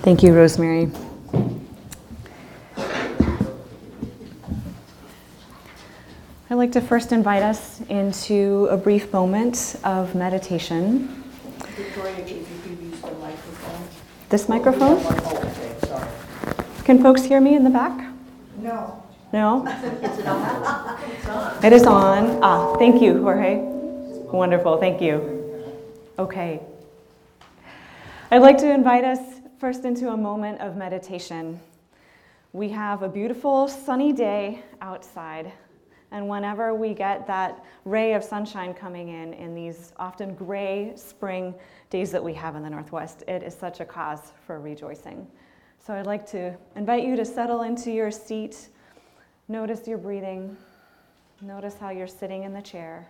Thank you, Rosemary. I'd like to first invite us into a brief moment of meditation. Victoria, if you could use the microphone. This microphone? Oh, okay, sorry. Can folks hear me in the back? No. No? Is it on? It's on. It is on. Thank you, Jorge. Wonderful, thank you. Okay. I'd like to invite us first into a moment of meditation. We have a beautiful sunny day outside, and whenever we get that ray of sunshine coming in these often gray spring days that we have in the Northwest, it is such a cause for rejoicing. So I'd like to invite you to settle into your seat. Notice your breathing. Notice how you're sitting in the chair.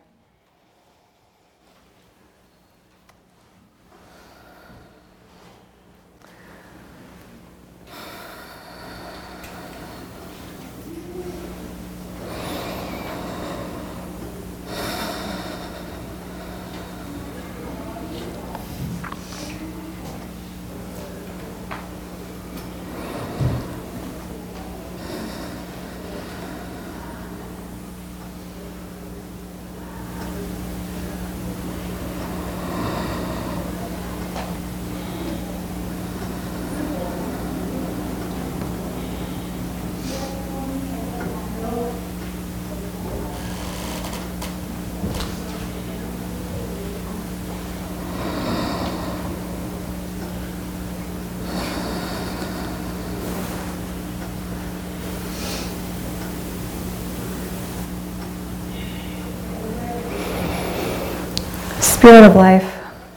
Spirit of life,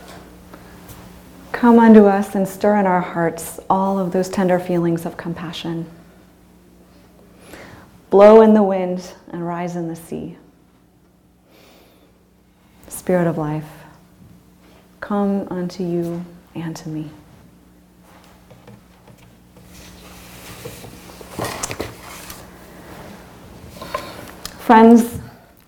come unto us and stir in our hearts all of those tender feelings of compassion. Blow in the wind and rise in the sea. Spirit of life, come unto you and to me. Friends,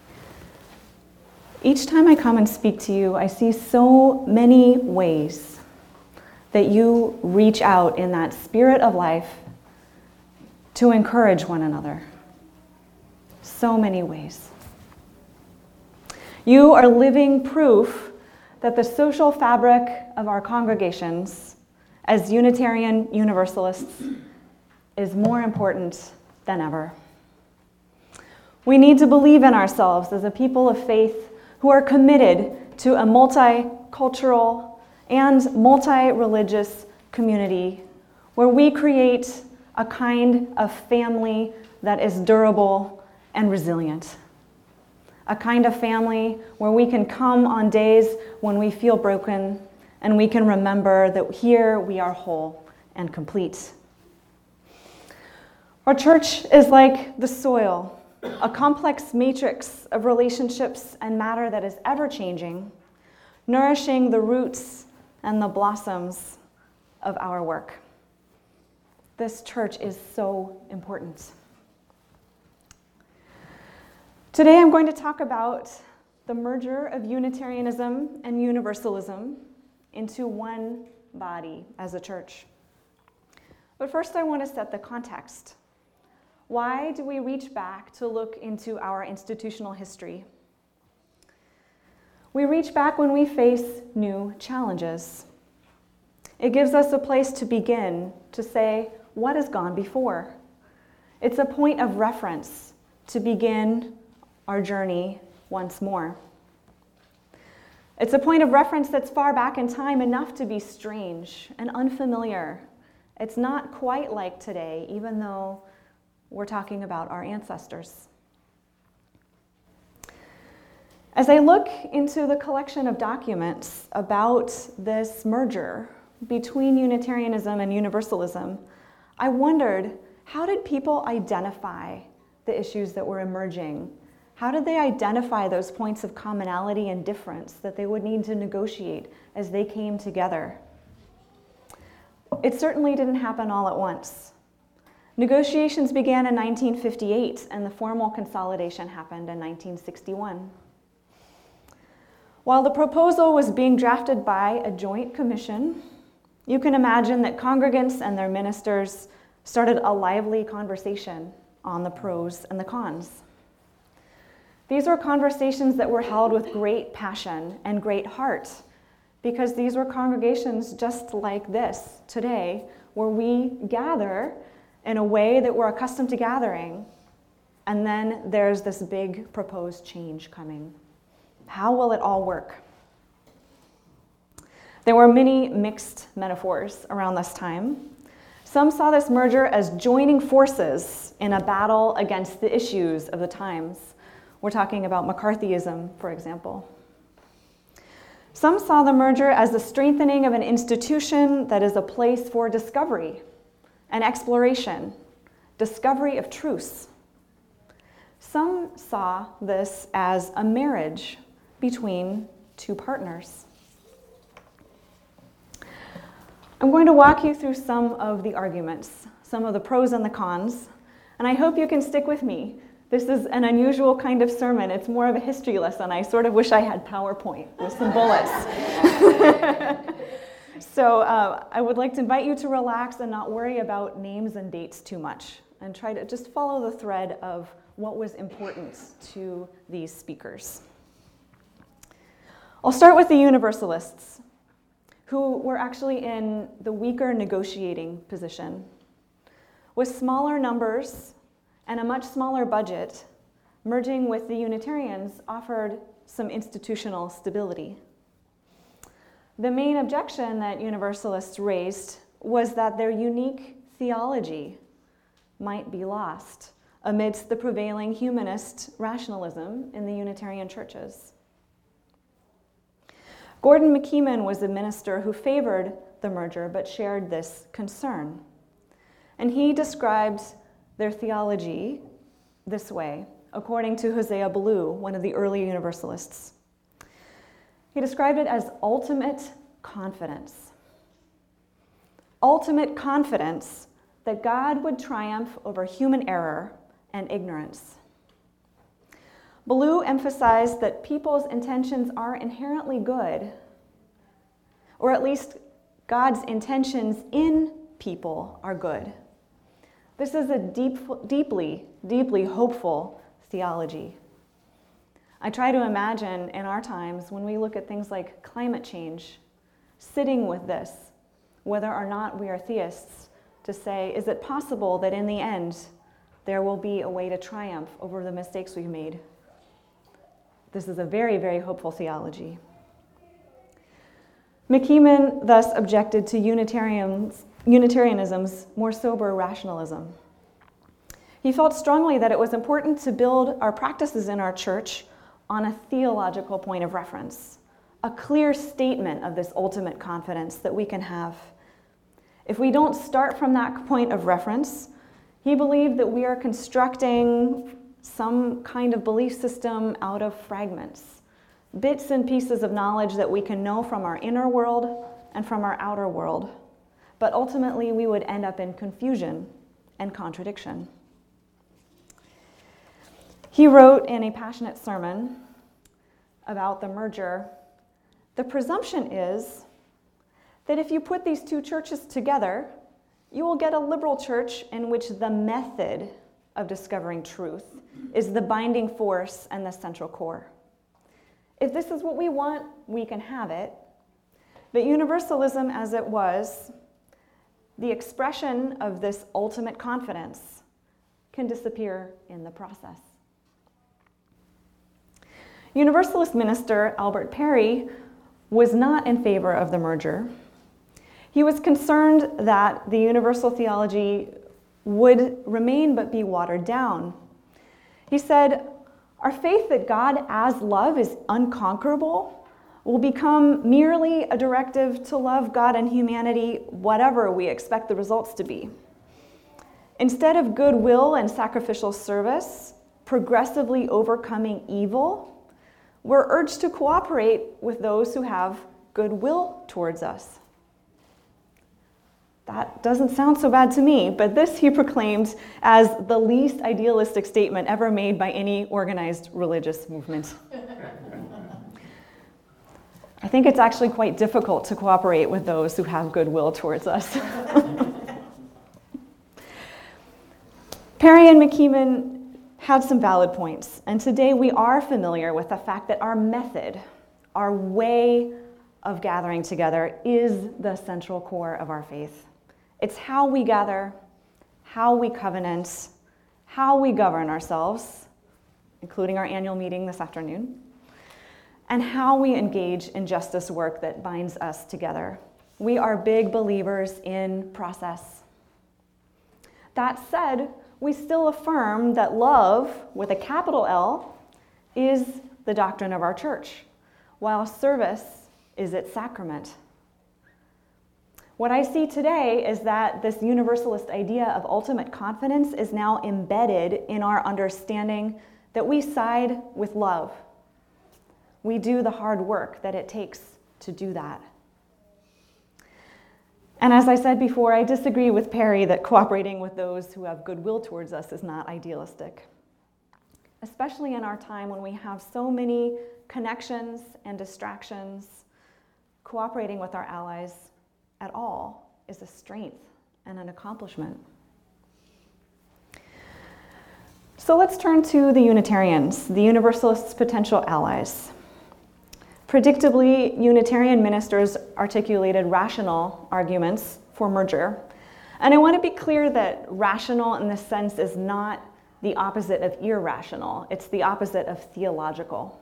each time I come and speak to you, I see so many ways that you reach out in that spirit of life to encourage one another. So many ways. You are living proof that the social fabric of our congregations as Unitarian Universalists is more important than ever. We need to believe in ourselves as a people of faith who are committed to a multicultural and multi-religious community where we create a kind of family that is durable and resilient. A kind of family where we can come on days when we feel broken and we can remember that here we are whole and complete. Our church is like the soil, a complex matrix of relationships and matter that is ever-changing, nourishing the roots and the blossoms of our work. This church is so important. Today I'm going to talk about the merger of Unitarianism and Universalism into one body as a church. But first I want to set the context. Why do we reach back to look into our institutional history? We reach back when we face new challenges. It gives us a place to begin to say, what has gone before? It's a point of reference to begin our journey once more. It's a point of reference that's far back in time enough to be strange and unfamiliar. It's not quite like today, even though we're talking about our ancestors. As I look into the collection of documents about this merger between Unitarianism and Universalism, I wondered, how did people identify the issues that were emerging? How did they identify those points of commonality and difference that they would need to negotiate as they came together? It certainly didn't happen all at once. Negotiations began in 1958, and the formal consolidation happened in 1961. While the proposal was being drafted by a joint commission You can imagine that congregants and their ministers started a lively conversation on the pros and the cons. These were conversations that were held with great passion and great heart, because these were congregations just like this today, where we gather in a way that we're accustomed to gathering, and then there's this big proposed change coming. How will it all work? There were many mixed metaphors around this time. Some saw this merger as joining forces in a battle against the issues of the times. We're talking about McCarthyism, for example. Some saw the merger as the strengthening of an institution that is a place for discovery and exploration, discovery of truths. Some saw this as a marriage between two partners. I'm going to walk you through some of the arguments, some of the pros and the cons, and I hope you can stick with me. This is an unusual kind of sermon. It's more of a history lesson. I sort of wish I had PowerPoint with some bullets. So I would like to invite you to relax and not worry about names and dates too much, and try to just follow the thread of what was important to these speakers. I'll start with the Universalists, who were actually in the weaker negotiating position. With smaller numbers and a much smaller budget, merging with the Unitarians offered some institutional stability. The main objection that Universalists raised was that their unique theology might be lost amidst the prevailing humanist rationalism in the Unitarian churches. Gordon McKeeman was a minister who favored the merger but shared this concern. And he described their theology this way, according to Hosea Ballou, one of the early Universalists. He described it as ultimate confidence. Ultimate confidence that God would triumph over human error and ignorance. Ballou emphasized that people's intentions are inherently good, or at least God's intentions in people are good. This is a deeply, deeply hopeful theology. I try to imagine in our times when we look at things like climate change, sitting with this, whether or not we are theists, to say, is it possible that in the end there will be a way to triumph over the mistakes we've made? This is a very, very hopeful theology. McKeeman thus objected to Unitarianism's more sober rationalism. He felt strongly that it was important to build our practices in our church on a theological point of reference, a clear statement of this ultimate confidence that we can have. If we don't start from that point of reference, he believed that we are constructing some kind of belief system out of fragments, bits and pieces of knowledge that we can know from our inner world and from our outer world. But ultimately, we would end up in confusion and contradiction. He wrote in a passionate sermon about the merger, the presumption is that if you put these two churches together, you will get a liberal church in which the method of discovering truth is the binding force and the central core. If this is what we want, we can have it. But Universalism as it was, the expression of this ultimate confidence, can disappear in the process. Universalist minister Albert Perry was not in favor of the merger. He was concerned that the universal theology would remain but be watered down. He said, our faith that God as love is unconquerable will become merely a directive to love God and humanity, whatever we expect the results to be. Instead of goodwill and sacrificial service, progressively overcoming evil, we're urged to cooperate with those who have goodwill towards us. That doesn't sound so bad to me, but this he proclaimed as the least idealistic statement ever made by any organized religious movement. I think it's actually quite difficult to cooperate with those who have goodwill towards us. Perry and McKeeman had some valid points, and today we are familiar with the fact that our method, our way of gathering together, is the central core of our faith. It's how we gather, how we covenant, how we govern ourselves, including our annual meeting this afternoon, and how we engage in justice work that binds us together. We are big believers in process. That said, we still affirm that love, with a capital L, is the doctrine of our church, while service is its sacrament. What I see today is that this universalist idea of ultimate confidence is now embedded in our understanding that we side with love. We do the hard work that it takes to do that. And as I said before, I disagree with Perry that cooperating with those who have goodwill towards us is not idealistic. Especially in our time when we have so many connections and distractions, cooperating with our allies at all is a strength and an accomplishment. So let's turn to the Unitarians, the Universalists' potential allies. Predictably, Unitarian ministers articulated rational arguments for merger. And I want to be clear that rational in this sense is not the opposite of irrational. It's the opposite of theological.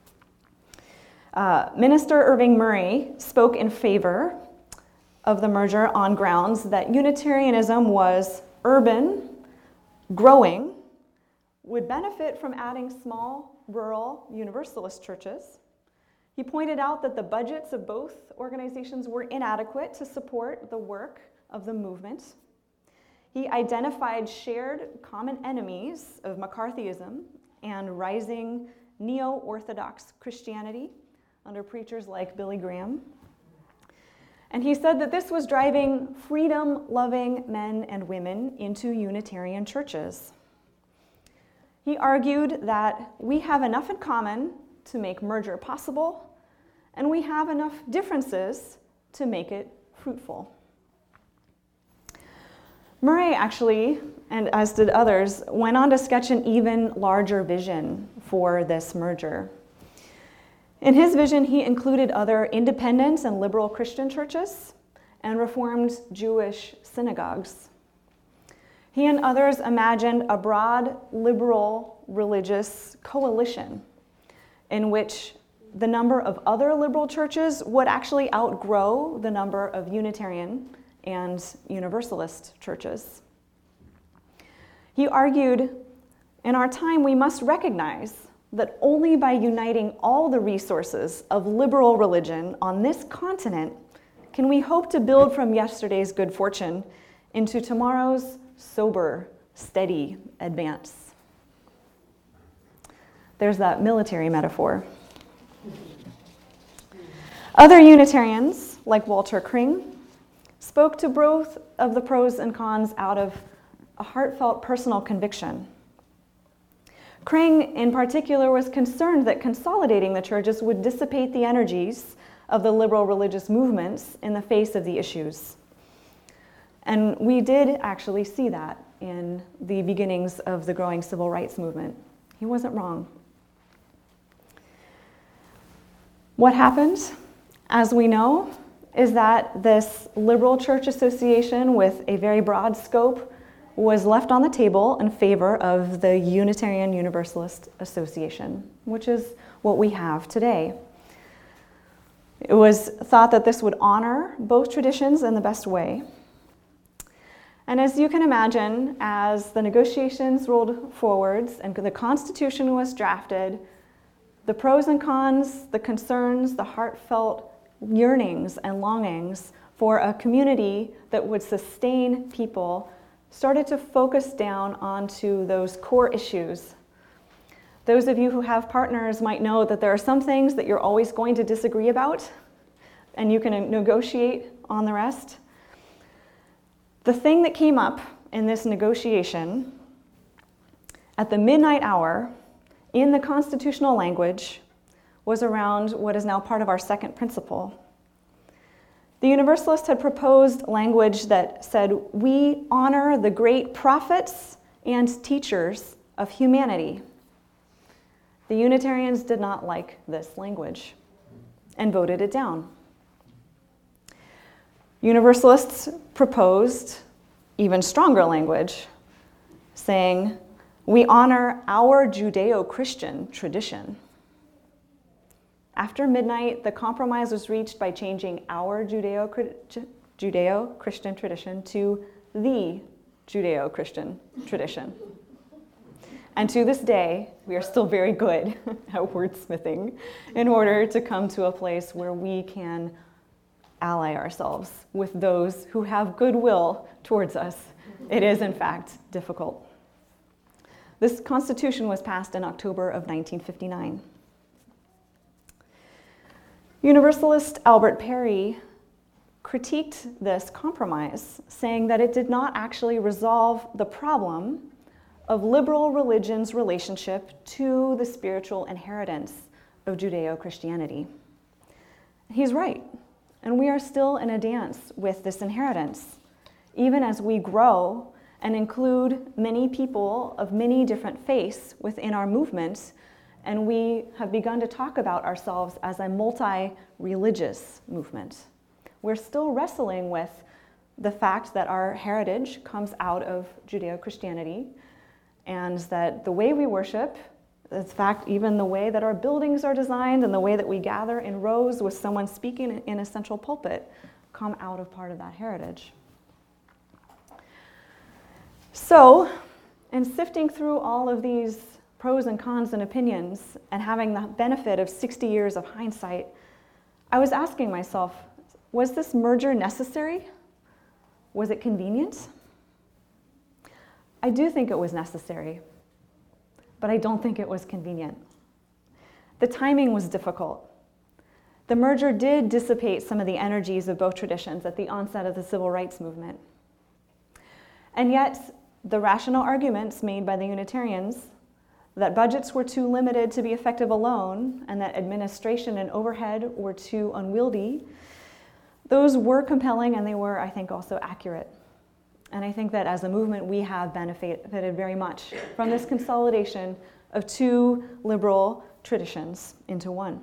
Minister Irving Murray spoke in favor of the merger on grounds that Unitarianism was urban, growing, would benefit from adding small, rural Universalist churches. He pointed out that the budgets of both organizations were inadequate to support the work of the movement. He identified shared common enemies of McCarthyism and rising neo-Orthodox Christianity under preachers like Billy Graham. And he said that this was driving freedom-loving men and women into Unitarian churches. He argued that we have enough in common to make merger possible, and we have enough differences to make it fruitful. Murray actually, and as did others, went on to sketch an even larger vision for this merger. In his vision, he included other independent and liberal Christian churches and Reformed Jewish synagogues. He and others imagined a broad liberal religious coalition in which the number of other liberal churches would actually outgrow the number of Unitarian and Universalist churches. He argued, in our time, we must recognize that only by uniting all the resources of liberal religion on this continent can we hope to build from yesterday's good fortune into tomorrow's sober, steady advance. There's that military metaphor. Other Unitarians, like Walter Kring, spoke to both of the pros and cons out of a heartfelt personal conviction. Kring, in particular, was concerned that consolidating the churches would dissipate the energies of the liberal religious movements in the face of the issues. And we did actually see that in the beginnings of the growing civil rights movement. He wasn't wrong. What happened, as we know, is that this liberal church association with a very broad scope was left on the table in favor of the Unitarian Universalist Association, which is what we have today. It was thought that this would honor both traditions in the best way. And as you can imagine, as the negotiations rolled forwards and the Constitution was drafted, the pros and cons, the concerns, the heartfelt yearnings and longings for a community that would sustain people started to focus down onto those core issues. Those of you who have partners might know that there are some things that you're always going to disagree about, and you can negotiate on the rest. The thing that came up in this negotiation at the midnight hour in the constitutional language was around what is now part of our second principle. The Universalists had proposed language that said, we honor the great prophets and teachers of humanity. The Unitarians did not like this language and voted it down. Universalists proposed even stronger language, saying, we honor our Judeo-Christian tradition. After midnight, the compromise was reached by changing our Judeo-Christian tradition to the Judeo-Christian tradition. And to this day, we are still very good at wordsmithing in order to come to a place where we can ally ourselves with those who have goodwill towards us. It is, in fact, difficult. This Constitution was passed in October of 1959. Universalist Albert Perry critiqued this compromise, saying that it did not actually resolve the problem of liberal religion's relationship to the spiritual inheritance of Judeo-Christianity. He's right, and we are still in a dance with this inheritance, even as we grow and include many people of many different faiths within our movement, and we have begun to talk about ourselves as a multi-religious movement. We're still wrestling with the fact that our heritage comes out of Judeo-Christianity, and that the way we worship, in fact, even the way that our buildings are designed and the way that we gather in rows with someone speaking in a central pulpit, come out of part of that heritage. So, in sifting through all of these pros and cons and opinions and having the benefit of 60 years of hindsight, I was asking myself, was this merger necessary? Was it convenient? I do think it was necessary, but I don't think it was convenient. The timing was difficult. The merger did dissipate some of the energies of both traditions at the onset of the civil rights movement. And yet, the rational arguments made by the Unitarians that budgets were too limited to be effective alone and that administration and overhead were too unwieldy, those were compelling and they were, I think, also accurate. And I think that as a movement, we have benefited very much from this consolidation of two liberal traditions into one.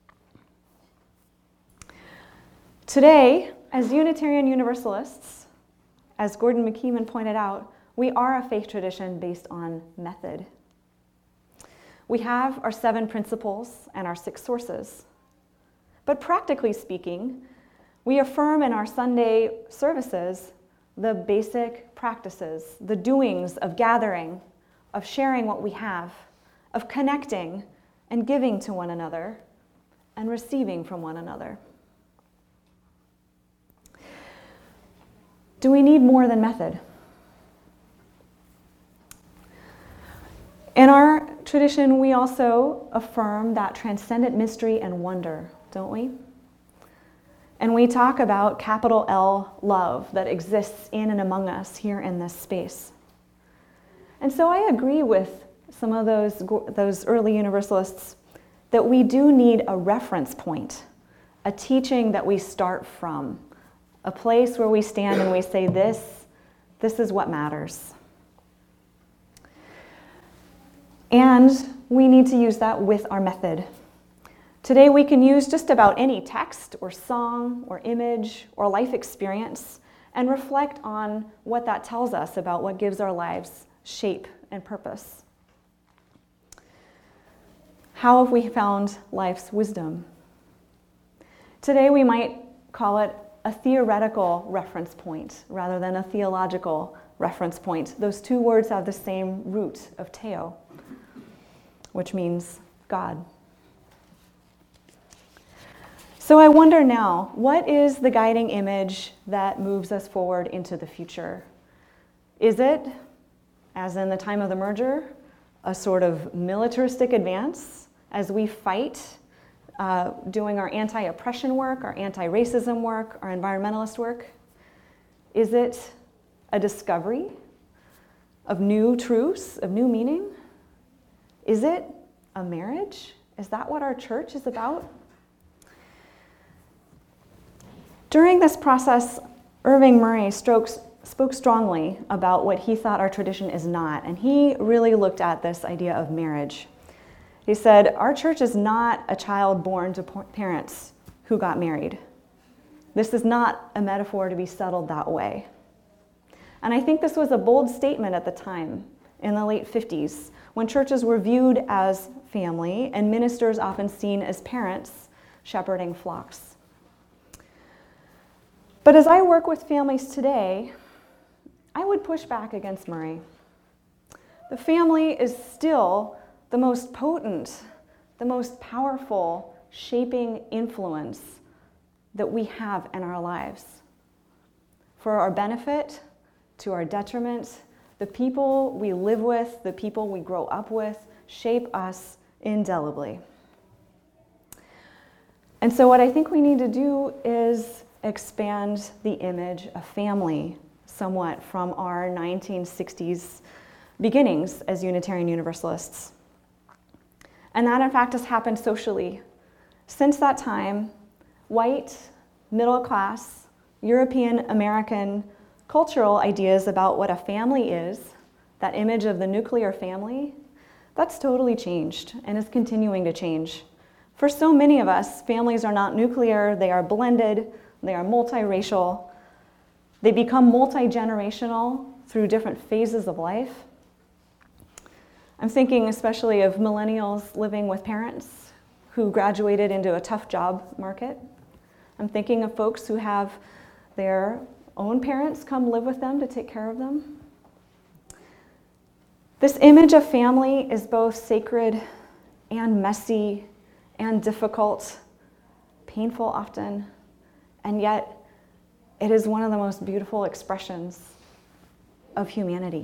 Today, as Unitarian Universalists, as Gordon McKeeman pointed out, we are a faith tradition based on method. We have our 7 principles and our 6 sources. But practically speaking, we affirm in our Sunday services the basic practices, the doings of gathering, of sharing what we have, of connecting and giving to one another and receiving from one another. Do we need more than method? In our tradition, we also affirm that transcendent mystery and wonder, don't we? And we talk about capital L love that exists in and among us here in this space. And so I agree with some of those early Universalists that we do need a reference point, a teaching that we start from, a place where we stand and we say, this is what matters. And we need to use that with our method. Today we can use just about any text or song or image or life experience and reflect on what that tells us about what gives our lives shape and purpose. How have we found life's wisdom? Today we might call it a theoretical reference point rather than a theological reference point. Those two words have the same root of theo, which means God. So I wonder now, what is the guiding image that moves us forward into the future? Is it, as in the time of the merger, a sort of militaristic advance as we fight, doing our anti-oppression work, our anti-racism work, our environmentalist work? Is it a discovery of new truths, of new meaning? Is it a marriage Is that what our church is about? During this process, Irving Murray spoke strongly about what he thought our tradition is not, and he really looked at this idea of marriage. He said, our church is not a child born to parents who got married. This is not a metaphor to be settled that way. And I think this was a bold statement at the time, in the late 50s, when churches were viewed as family and ministers often seen as parents shepherding flocks. But as I work with families today, I would push back against Murray. The family is still the most potent, the most powerful shaping influence that we have in our lives. For our benefit, to our detriment, the people we live with, the people we grow up with, shape us indelibly. And so what I think we need to do is expand the image of family somewhat from our 1960s beginnings as Unitarian Universalists. And that, in fact, has happened socially. Since that time, white, middle-class, European American cultural ideas about what a family is, that image of the nuclear family, that's totally changed and is continuing to change. For so many of us, families are not nuclear, they are blended, they are multiracial, they become multi-generational through different phases of life. I'm thinking especially of millennials living with parents who graduated into a tough job market. I'm thinking of folks who have their own parents come live with them to take care of them. This image of family is both sacred and messy and difficult, painful often, and yet it is one of the most beautiful expressions of humanity.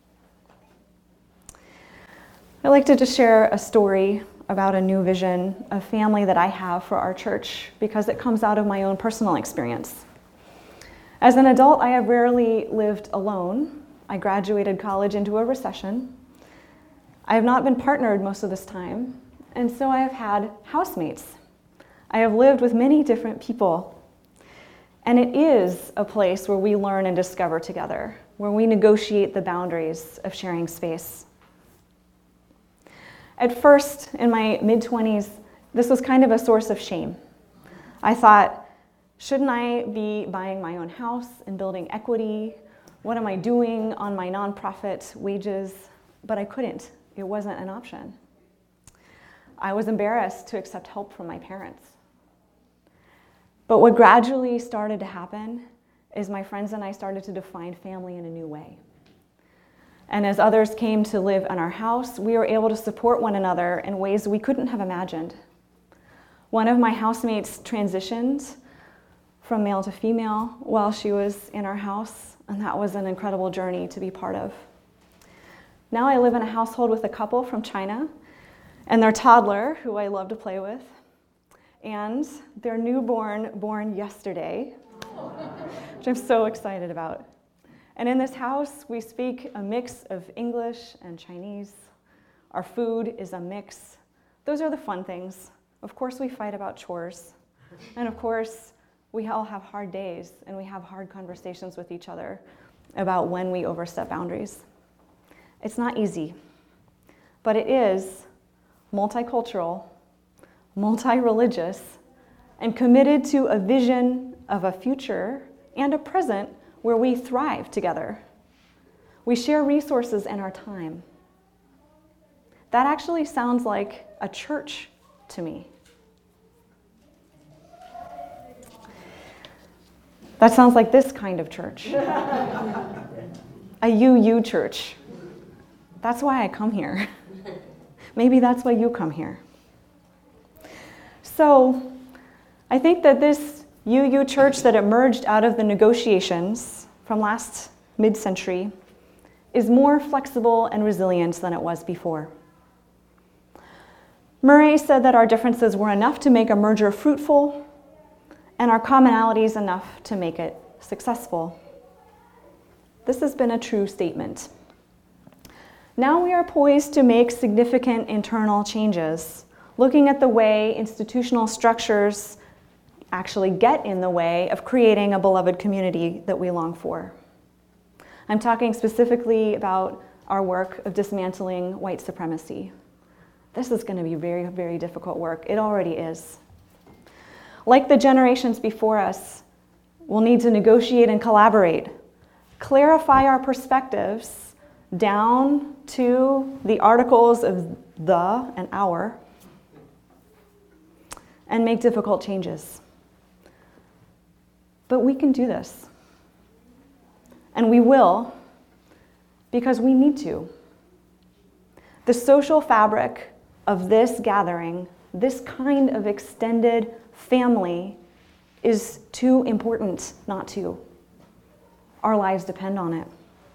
I'd like to just share a story about a new vision of family that I have for our church because it comes out of my own personal experience. As an adult, I have rarely lived alone. I graduated college into a recession. I have not been partnered most of this time, and so I have had housemates. I have lived with many different people, and it is a place where we learn and discover together, where we negotiate the boundaries of sharing space. At first, in my mid-20s, this was kind of a source of shame. I thought, shouldn't I be buying my own house and building equity? What am I doing on my nonprofit wages? But I couldn't. It wasn't an option. I was embarrassed to accept help from my parents. But what gradually started to happen is my friends and I started to define family in a new way. And as others came to live in our house, we were able to support one another in ways we couldn't have imagined. One of my housemates transitioned from male to female while she was in our house, and that was an incredible journey to be part of. Now I live in a household with a couple from China and their toddler, who I love to play with, and their newborn born yesterday, which I'm so excited about. And in this house, we speak a mix of English and Chinese. Our food is a mix. Those are the fun things. Of course, we fight about chores. And of course, we all have hard days, and we have hard conversations with each other about when we overstep boundaries. It's not easy, but it is multicultural, multi-religious, and committed to a vision of a future and a present where we thrive together. We share resources and our time. That actually sounds like a church to me. That sounds like this kind of church. A UU church. That's why I come here. Maybe that's why you come here. So, I think that this UU church that emerged out of the negotiations from last mid-century is more flexible and resilient than it was before. Murray said that our differences were enough to make a merger fruitful, and our commonalities enough to make it successful. This has been a true statement. Now we are poised to make significant internal changes, looking at the way institutional structures actually get in the way of creating a beloved community that we long for. I'm talking specifically about our work of dismantling white supremacy. This is going to be very, very difficult work. It already is. Like the generations before us, we'll need to negotiate and collaborate, clarify our perspectives down to the articles of the and our, and make difficult changes. But we can do this. And we will, because we need to. The social fabric of this gathering, this kind of extended family, is too important not to. Our lives depend on it.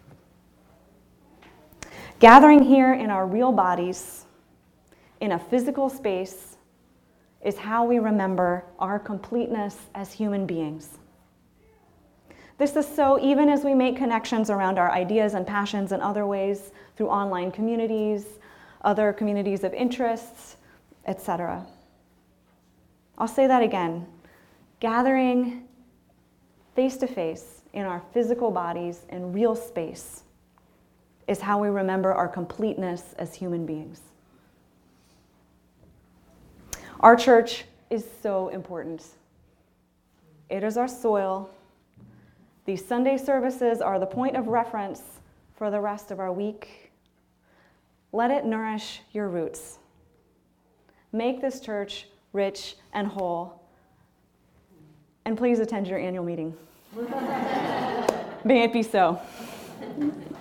Gathering here in our real bodies, in a physical space, is how we remember our completeness as human beings. This is so even as we make connections around our ideas and passions in other ways, through online communities, other communities of interests, etc. I'll say that again. Gathering face-to-face in our physical bodies in real space is how we remember our completeness as human beings. Our church is so important. It is our soil. These Sunday services are the point of reference for the rest of our week. Let it nourish your roots. Make this church rich and whole. And please attend your annual meeting. May it be so.